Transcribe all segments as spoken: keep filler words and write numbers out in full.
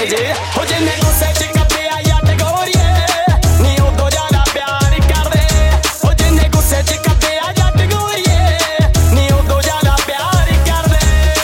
ਜੇ ਹੋ ਜਿੰਨੇ ਗੁੱਸੇ ਚ ਕੱਪਿਆ ਜੱਟ ਗੋਰੀਏ ਨੀ ਉਦੋਂ ਜ਼ਿਆਦਾ ਪਿਆਰ ਕਰਦੇ ਹੋ ਜਿੰਨੇ ਗੁੱਸੇ ਚ ਕੱਪਿਆ ਜੱਟ ਗੋਰੀਏ ਨੀ ਉਦੋਂ ਜ਼ਿਆਦਾ ਪਿਆਰ ਕਰਦੇ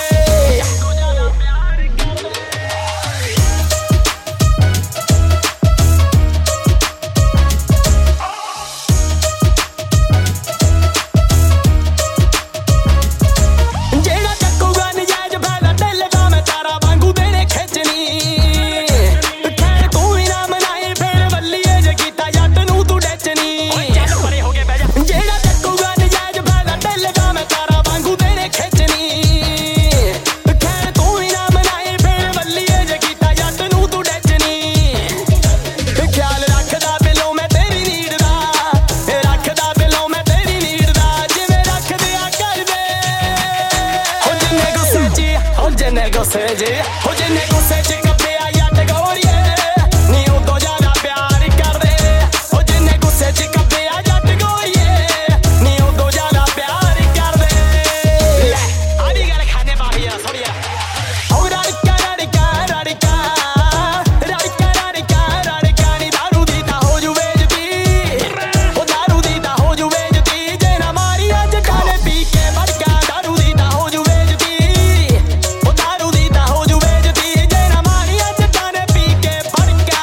ਜਿਹੜਾ ਚੱਕੂਗਾ ਨਜਾਇਜ਼ ਫਾਇਦਾ ਢਿੱਲ ਦਾ ਮੈਂ ਤਾਰਾ ਵਾਂਗੂ ਦੇਣੇ ਖਿੱਚਣੀ ਖੈਰ ਤੂੰ ਵੀ ਨਾ ਮਨਾਈ ਫੇਰ ਵੱਲੀਏ ਜੇ ਕੀਤਾ ਜੱਟ ਨੂੰ ਤੂੰ ਡੈਚਣੀ ਚੱਲ ਪਰੇ ਹੋ ਕੇ ਬਹਿ ਜਾ ਜਿਹੜਾ ਚੱਕੂਗਾ ਨਜਾਇਜ਼ ਫਾਇਦਾ ਢਿੱਲ ਦਾ ਮੈਂ ਤਾਰਾ ਵਾਂਗੂ ਦੇਣੇ ਖਿੱਚਣੀ ਖੈਰ ਤੂੰ ਵੀ ਨਾ ਮਨਾਈ ਫੇਰ ਵੱਲੀਏ ਜੇ ਕੀਤਾ ਜੱਟ ਨੂੰ ਤੂੰ ਡੈਚਣੀ ਖਿਆਲ ਰੱਖਦਾ ਬਿਲੋਂ ਮੈਂ ਤੇਰੀ ਨੀਡ ਦਾ ਰੱਖਦਾ ਬਿਲੋਂ ਮੈਂ ਤੇਰੀ ਨੀਡ ਦਾ ਜਿਵੇਂ ਰੱਖਦੇ ਆ ਕਰਦੇ ਹੋ ਜਿੰਨੇ ਗੁੱਸੇ ਚ ਹੋ ਜਿੰਨੇ ਗੁੱਸੇ ਚ ਹੋ ਜਿੰਨੇ ਗੁੱਸੇ ਚ ਕੱਪਿਆ ਜੱਟ ਗੋਰੀਏ ਨੀ ਉਦੋਂ ਜ਼ਿਆਦਾ ਪਿਆਰ ਕਰਦੇ ਹੋ ਜਿੰਨੇ ਗੁੱਸੇ ਚ ਕੱਪਿਆ ਜੱਟ ਗੋਰੀਏ ਨੀ ਉਦੋਂ ਜ਼ਿਆਦਾ ਪਿਆਰ ਕਰਦੇ ਲੈ ਆ ਵੀ ਗੱਲ ਖਾਣੇ ਪਾਹੀ ਆ ਥੋੜੀ ਆ ਹੋ ਰੜਕਾ ਰੜਕਾ ਰੜਕਾ ਰੜਕਾ ਰੜਕਾ ਰੜਕਾ ਨੀ ਦਾਰੂ ਦੀ ਤਾਂ ਹੋ ਜੂ ਵੇਚਦੀ ਉਹ ਦਾਰੂ ਦੀ ਤਾਂ ਹੋ ਜੂ ਵੇਚਦੀ ਜੇ ਨਾ ਮਾਰੀ ਅੱਜ ਕਾਲੇ ਪੀ ਕੇ ਵੜਕਾ ਦਾਰੂ ਦੀ ਤਾਂ ਹੋ ਜੂ ਵੇਚਦੀ ਉਹ ਦਾਰੂ ਦੀ ਤਾਂ ਹੋ ਜੂ ਵੇਚਦੀ ਜੇ ਨਾ ਮਾਰੀ ਅੱਜ ਕਾਲੇ ਪੀ ਕੇ ਵੜਕਾ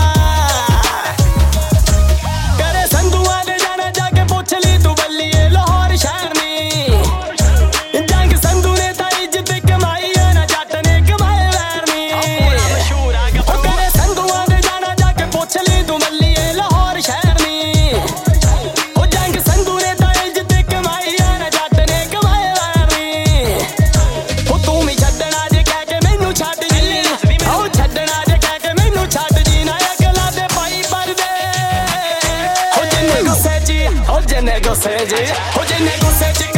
ਕਰੇ ਸੰਧੂਆਂ ਦੇ ਜਾਣਾ ਜਾ ਕੇ ਪੁੱਛ ਲਈ ਤੂੰ ਬੱਲੀਏ ਲਾਹੌਰ ਸ਼ਹਿਰ ਨੀ ਜੰਗ ਸੰਧੂ ਨੇ ਤਾਂ ਇੱਜ਼ਤ ਕਮਾਈ ਆ ਨਾ ਜੱਟ ਨੇ ਕਮਾਏ ਵੈਰ ਨੀ ਮਸ਼ਹੂਰ ਆ ਗਿਆ ਉਹ ਕਰੇ ਸੰਧੂਆਂ ਦੇ ਜਾਣਾ ਜਾ ਕੇ ਪੁੱਛ ਲਈ ਤੂੰ ਬੱਲੀਏ ਲਾਹੌਰ ਸ਼ਹਿਰ ਨੀ ਉਹ ਜੰਗ ਸੰਧੂ ਨੇ ਤਾਂ ਇੱਜ਼ਤ ਕਮਾਈ ਆ ਨਾ ਜੱਟ ਨੇ ਕਮਾਏ ਵੈਰ ਨੀ ਉਹ ਤੂੰ ਵੀ ਛੱਡਣਾ ਜੇ ਕਹਿ ਕੇ ਮੈਨੂੰ ਛੱਡ ਜੀ ਉਹ ਛੱਡਣਾ ਜੇ ਕਹਿ ਕੇ ਮੈਨੂੰ ਛੱਡ ਜੀ ਨਾ ਅਗਲਾ ਦੇ ਪਾਈ ਪਰਦੇ ਹੋ ਜਿੰਨੇ ਗੁੱਸੇ ਚ ਹੋ ਜਿੰਨੇ ਗੁੱਸੇ ਚ ਹੋ ਜਿੰਨੇ ਗੁੱਸੇ ਚ